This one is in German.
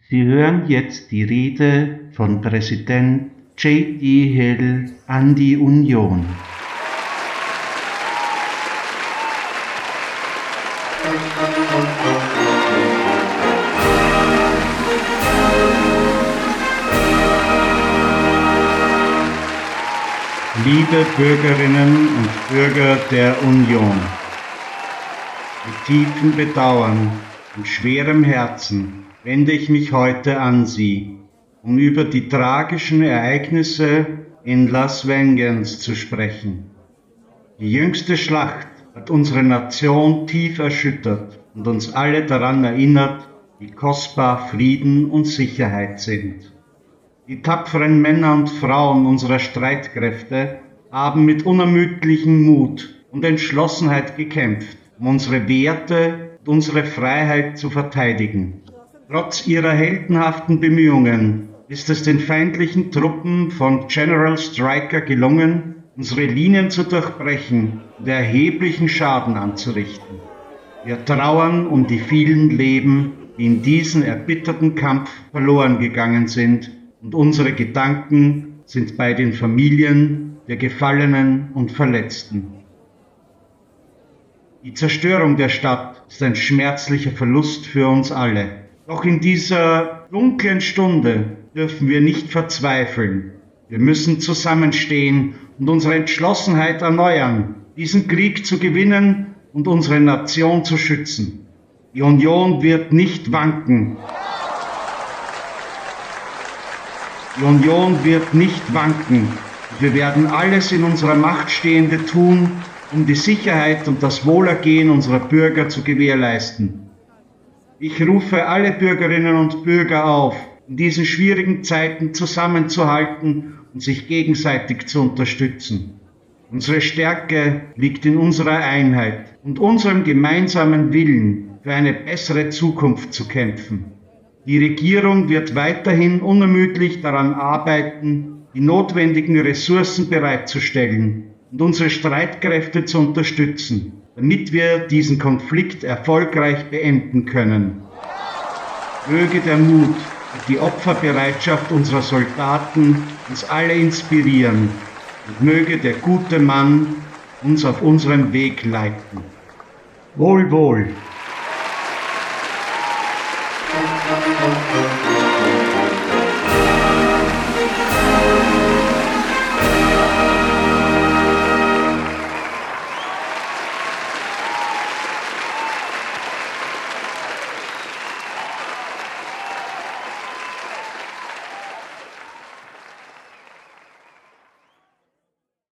Sie hören jetzt die Rede von Präsident J.D. Hill an die Union. Liebe Bürgerinnen und Bürger der Union, mit tiefem Bedauern und schwerem Herzen wende ich mich heute an Sie, um über die tragischen Ereignisse in Las Vegas zu sprechen. Die jüngste Schlacht hat unsere Nation tief erschüttert und uns alle daran erinnert, wie kostbar Frieden und Sicherheit sind. Die tapferen Männer und Frauen unserer Streitkräfte haben mit unermüdlichem Mut und Entschlossenheit gekämpft, um unsere Werte und unsere Freiheit zu verteidigen. Trotz ihrer heldenhaften Bemühungen ist es den feindlichen Truppen von General Stryker gelungen, unsere Linien zu durchbrechen und erheblichen Schaden anzurichten. Wir trauern um die vielen Leben, die in diesem erbitterten Kampf verloren gegangen sind, und unsere Gedanken sind bei den Familien der Gefallenen und Verletzten. Die Zerstörung der Stadt ist ein schmerzlicher Verlust für uns alle. Doch in dieser dunklen Stunde dürfen wir nicht verzweifeln. Wir müssen zusammenstehen und unsere Entschlossenheit erneuern, diesen Krieg zu gewinnen und unsere Nation zu schützen. Die Union wird nicht wanken. Die Union wird nicht wanken. Wir werden alles in unserer Macht Stehende tun, um die Sicherheit und das Wohlergehen unserer Bürger zu gewährleisten. Ich rufe alle Bürgerinnen und Bürger auf, in diesen schwierigen Zeiten zusammenzuhalten und sich gegenseitig zu unterstützen. Unsere Stärke liegt in unserer Einheit und unserem gemeinsamen Willen, für eine bessere Zukunft zu kämpfen. Die Regierung wird weiterhin unermüdlich daran arbeiten, die notwendigen Ressourcen bereitzustellen und unsere Streitkräfte zu unterstützen, damit wir diesen Konflikt erfolgreich beenden können. Möge der Mut und die Opferbereitschaft unserer Soldaten uns alle inspirieren und möge der gute Mann uns auf unserem Weg leiten. Wohl, wohl!